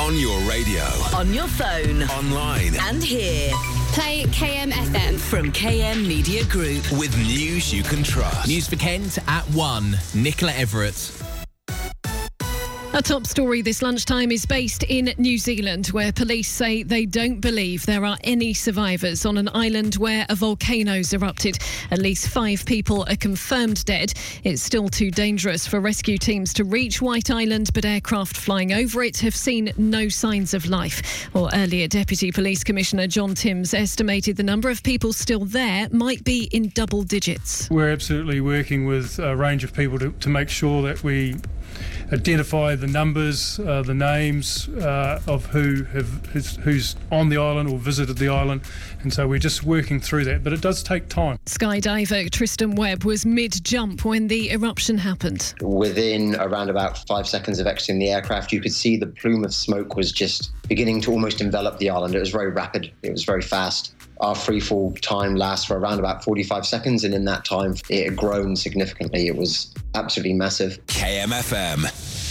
On your radio. On your phone. Online. And here. Play KMFM. From KM Media Group. With news you can trust. News for Kent at 1. Nicola Everett. Our top story this lunchtime is based in New Zealand, where police say they don't believe there are any survivors on an island where a volcano's erupted. At least 5 people are confirmed dead. It's still too dangerous for rescue teams to reach White Island, but aircraft flying over it have seen no signs of life. Or earlier, Deputy Police Commissioner John Timms estimated the number of people still there might be in double digits. We're absolutely working with a range of people to make sure that we identify the numbers, the names of who's on the island or visited the island, and so we're just working through that, but it does take time. Skydiver Tristan Webb was mid-jump when the eruption happened. Within around about 5 seconds of exiting the aircraft, you could see the plume of smoke was just beginning to almost envelop the island. It was very rapid, it was very fast. Our freefall time lasts for around about 45 seconds, and in that time, it had grown significantly. It was absolutely massive. KMFM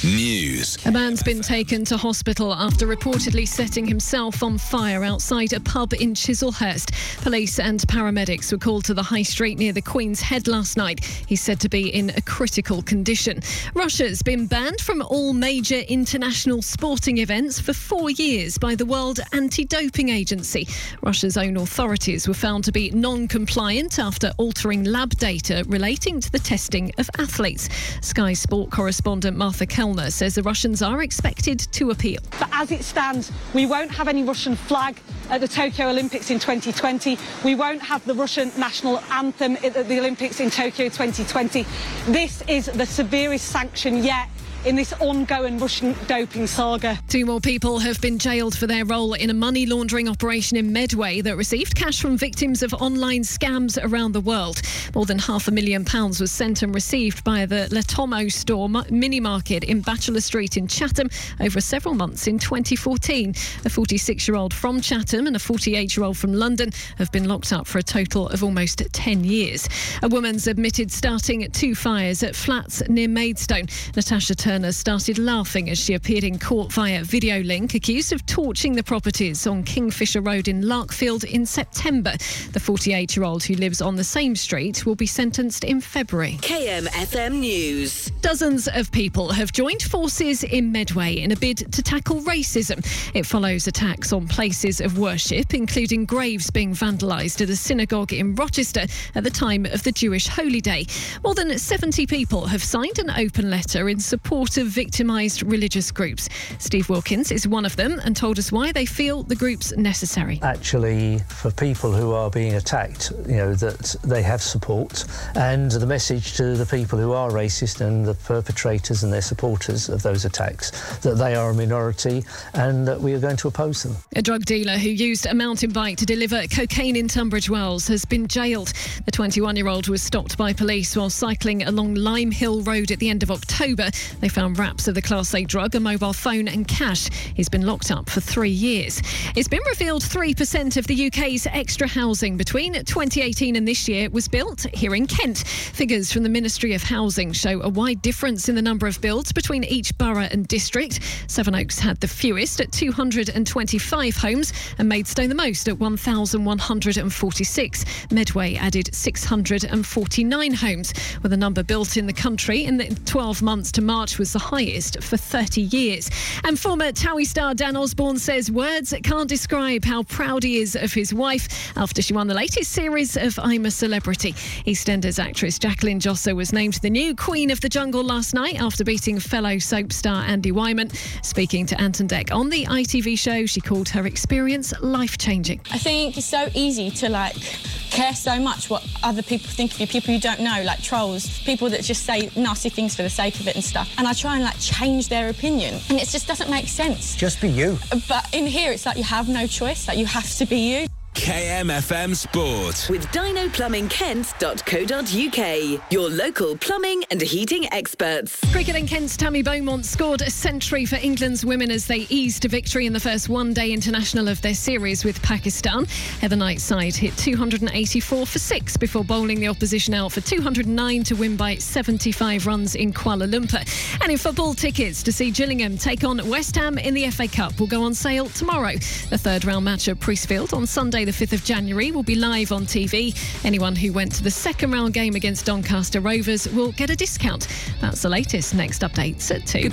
News. A man's been taken to hospital after reportedly setting himself on fire outside a pub in Chislehurst. Police and paramedics were called to the high street near the Queen's Head last night. He's said to be in a critical condition. Russia's been banned from all major international sporting events for 4 years by the World Anti-Doping Agency. Russia's own authorities were found to be non-compliant after altering lab data relating to the testing of athletes. Sky Sport correspondent Martha Kellner says the Russians are expected to appeal. But as it stands, we won't have any Russian flag at the Tokyo Olympics in 2020. We won't have the Russian national anthem at the Olympics in Tokyo 2020. This is the severest sanction yet in this ongoing Russian doping saga. 2 more people have been jailed for their role in a money laundering operation in Medway that received cash from victims of online scams around the world. More than £500,000 was sent and received by the Letomo store mini market in Bachelor Street in Chatham over several months in 2014. A 46-year-old from Chatham and a 48-year-old from London have been locked up for a total of almost 10 years. A woman's admitted starting 2 fires at flats near Maidstone. Natasha Turner started laughing as she appeared in court via video link, accused of torching the properties on Kingfisher Road in Larkfield in September. The 48-year-old who lives on the same street will be sentenced in February. KMFM News. Dozens of people have joined forces in Medway in a bid to tackle racism. It follows attacks on places of worship, including graves being vandalised at a synagogue in Rochester at the time of the Jewish Holy Day. More than 70 people have signed an open letter in support of victimised religious groups. Steve Wilkins is one of them and told us why they feel the group's necessary. Actually, for people who are being attacked, that they have support, and the message to the people who are racist and the perpetrators and their supporters of those attacks, that they are a minority and that we are going to oppose them. A drug dealer who used a mountain bike to deliver cocaine in Tunbridge Wells has been jailed. The 21-year-old was stopped by police while cycling along Lime Hill Road at the end of October. They found wraps of the Class A drug, a mobile phone and cash. He's been locked up for 3 years. It's been revealed 3% of the UK's extra housing between 2018 and this year was built here in Kent. Figures from the Ministry of Housing show a wide difference in the number of builds between each borough and district. Sevenoaks had the fewest at 225 homes and Maidstone the most at 1,146. Medway added 649 homes, with the number built in the country in the 12 months to March was the highest for 30 years. And former TOWIE star Dan Osborne says words can't describe how proud he is of his wife after she won the latest series of I'm a Celebrity. EastEnders actress Jacqueline Josser was named the new Queen of the Jungle last night after beating fellow soap star Andy Wyman. Speaking to Anton Deck on the ITV show, she called her experience life-changing. I think it's so easy to care so much what other people think of you, people you don't know, like trolls, people that just say nasty things for the sake of it and stuff. And I try and change their opinion, and it just doesn't make sense. Just be you. But in here, it's you have no choice, you have to be you. KMFM Sport. With dinoplumbingkent.co.uk. Your local plumbing and heating experts. Cricket in Kent's Tammy Beaumont scored a century for England's women as they eased to victory in the first one-day international of their series with Pakistan. Heather Knight's side hit 284 for 6 before bowling the opposition out for 209 to win by 75 runs in Kuala Lumpur. And in football, tickets to see Gillingham take on West Ham in the FA Cup will go on sale tomorrow. The third round match at Priestfield on Sunday the 5th of January will be live on TV. Anyone who went to the second round game against Doncaster Rovers will get a discount. That's the latest. Next updates at 2.